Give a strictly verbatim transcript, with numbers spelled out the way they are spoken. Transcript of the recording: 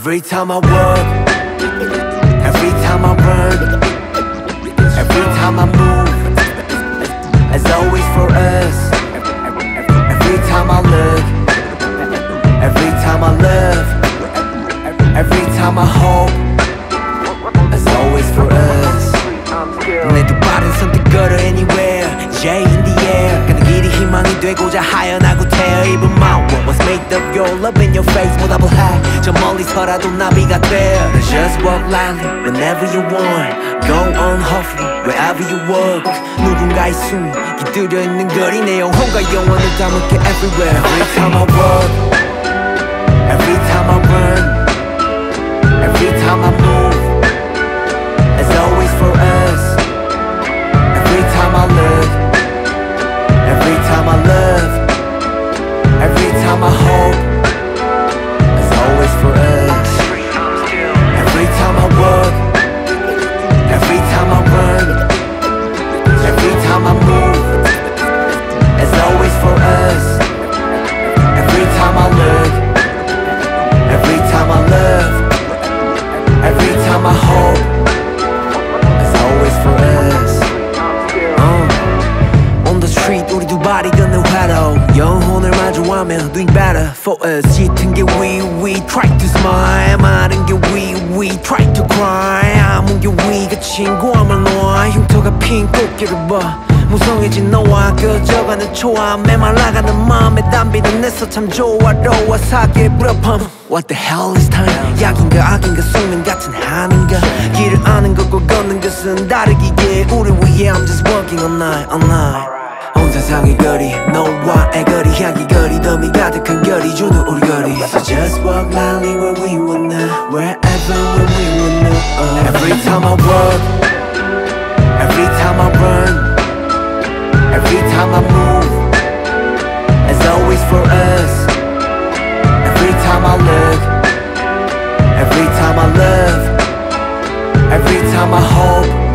Every time I work, every time I run, every time I move, as always for us. Every time I look, every time I love, every time I hope, as always for us. 내 두 발은 선택걸어 anywhere, J in the air. 가는 길이 희망이 되고자 하연하고 태어 입은 my world was made of your love in your face. 보답을 해 저 멀리서라도 나비가 돼. Just walk lightly whenever you want. Go on hopefully wherever you walk. 누군가의 숨이 깃들여 있는 거리 내 영혼과 영혼을 담을게 everywhere. Every time I walk, every time I run, every time I move, as always for us. Every time I look, every time I love, every time I hope, as always for us. Every time I walk, every time I run, every time I move, as always for us. Every time I look, every time I love, every time I hope, as always for us. uh. On the street 우리 두 발이 걷는 화로 영혼을 마주하며 doing better for us. 짙은 게 we we try to smile, 마른 게 we we try to cry. 아문 게 we가 친구함을 놓아 흉터가 핀 꽃길을 봐. 무성해진 너와 그저가는 초함 메말라가는 마음에 담비는 내서 참 조화로워 사기의 불협함. What the hell is time? 약인가 악인가 숙명 같은 한인가. 길을 아는 것과 걷는 것은 다르기에 우리 위해 I'm just walking all night all night. 온 세상의 거리 너와의 거리 향기 거리 더미 가득한 결이 주는 우리 거리. So just walk lightly where we wanna, wherever when we wanna. uh. Every time I walk, every time I run, every time I move, as always for us. Every time I look, every time I love, every time I hope,